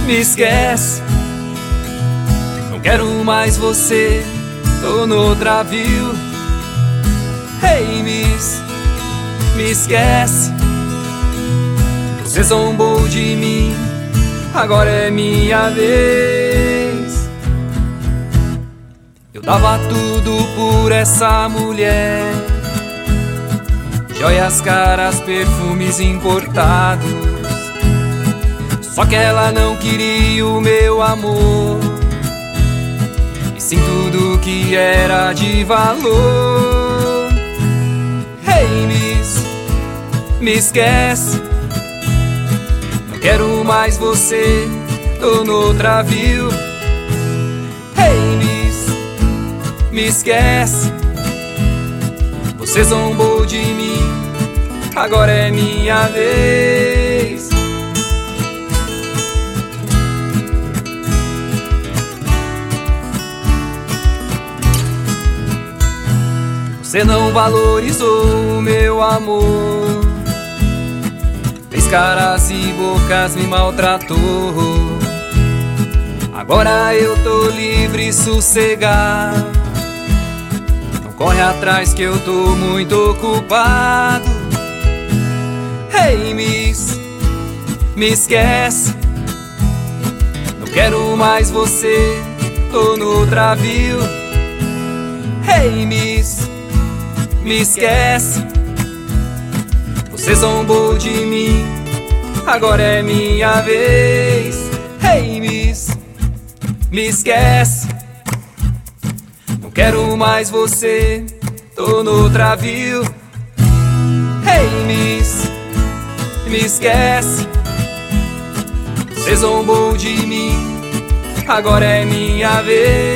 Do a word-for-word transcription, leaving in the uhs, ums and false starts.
me esquece. Não quero mais você, tô noutra, viu? Hey, miss, me esquece. Você zombou de mim, agora é minha vez. Eu dava tudo por essa mulher, joias caras, perfumes importados. Só que ela não queria o meu amor, e sim tudo que era de valor. Hey, miss, me esquece. Não quero mais você, tô noutra, viu? Hey, miss, me esquece. Você zombou de mim, agora é minha vez. Você não valorizou o meu amor, fez caras e bocas, me maltratou. Agora eu tô livre e sossegado, não corre atrás que eu tô muito ocupado. Hey, miss, me esquece. Não quero mais você, tô noutra, viu? Hey, miss, me esquece. Você zombou de mim, agora é minha vez. Hey, miss, me esquece. Não quero mais você, tô noutra, viu? Hey, miss, me esquece. Você zombou de mim, agora é minha vez.